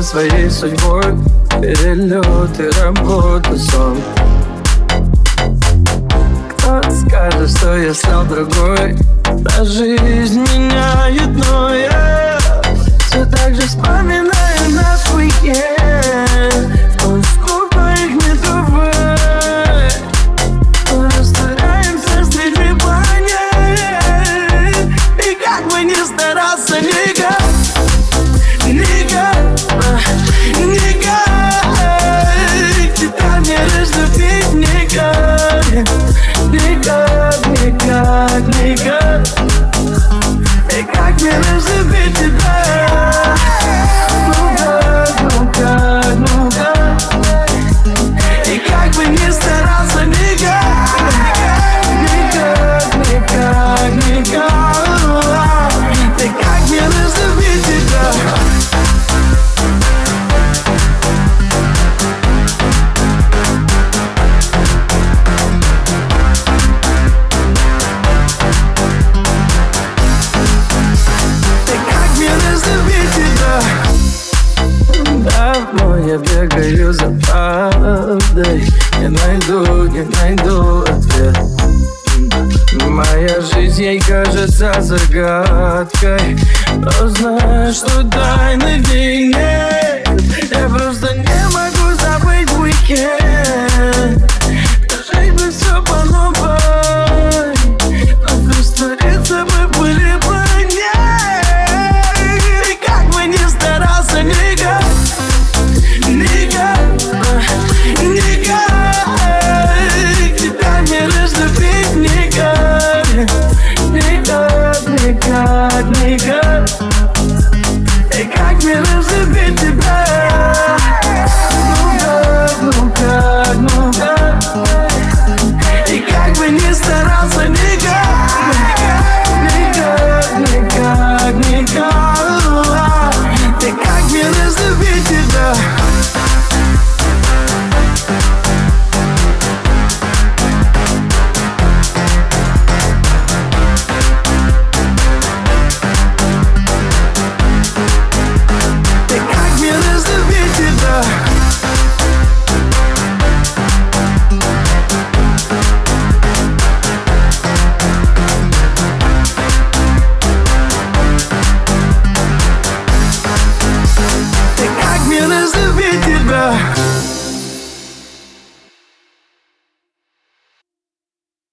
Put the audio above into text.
своей судьбой. Перелеты, работа, сон. Кто скажет, что я стал другой? Да жизнь меняет, но я все так же вспоминаю наш уикенд. Он сколько их не бывает. Мы растворяемся среди планет. И как бы ни старался, никак, тебя не разлюбить никак. Никак. И как не разлюбить тебя? Ну как. И как бы ни старался, никак. И как не разлюбить тебя? Давно я бегаю за правдой, не найду ответ. Моя жизнь ей кажется загадкой, но знаю, что тайны в ней нет. Я просто не могу забыть уикенд.